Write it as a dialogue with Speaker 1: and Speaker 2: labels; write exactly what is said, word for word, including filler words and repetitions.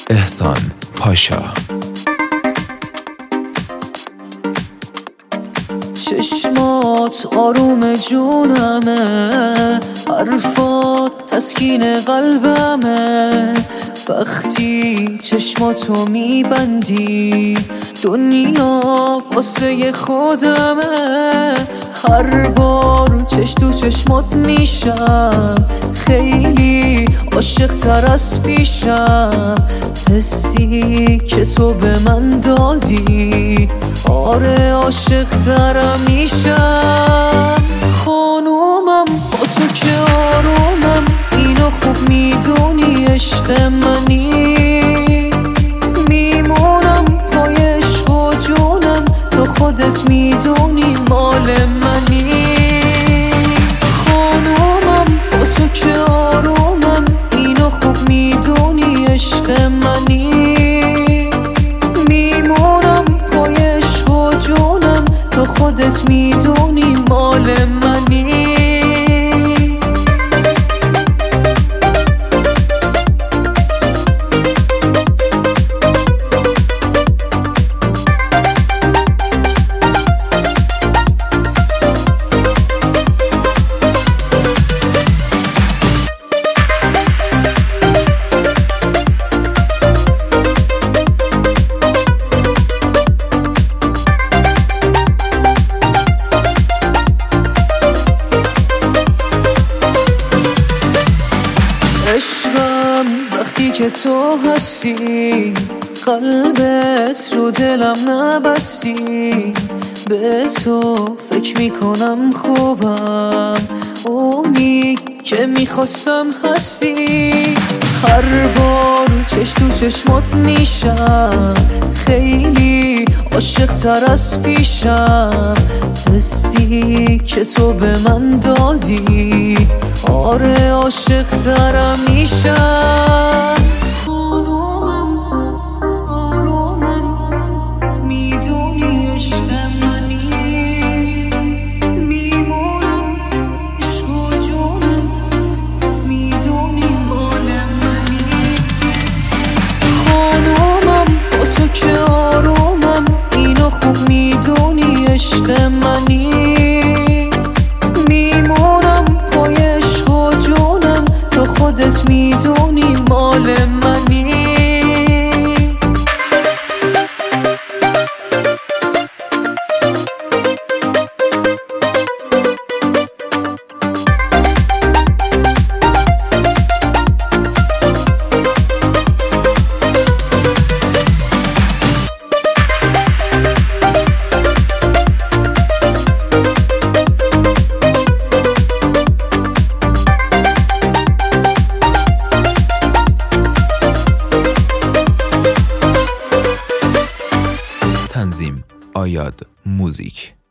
Speaker 1: احسان پاشا.
Speaker 2: چشمات آروم جونمه، حرفات تسکین قلبمه. وقتی چشماتو میبندی دنیا واسه خودمه. هر بار چش تو چشمات میشم، خیلی عاشق تر از پیشم. حسی که تو به من دادی، آره عاشق ترم میشم. خانومم با تو که آرومم، اینو خوب میدونی عشق منی. میمونم پای عشق و جونم، تو خودت میدونی مال منی. خانومم با تو که آرومم، اینو خوب میدونی عشق منی. میمونم پای عشق و جونم، تو خودت میدونی مال منی. عشقم وقتی که تو هستی، قلبت رو دلم نبستی. به تو فکر میکنم خوبم، اونی که میخواستم هستی. هر بار چش تو چشمات میشم، خیلی عاشق تر از پیشم. حسی که تو به من دادی، آره عاشق ترم میشم. خانومم آرومم، میدونی عشق منی. میمونم عشق و جونم، میدونی مال منی. خانومم با تو که آرومم، اینو خوب میدونی عشق منی. میمونم پای عشق و جونم، تو خودت میدونی مال منی.
Speaker 1: تنظیم آیاد موزیک.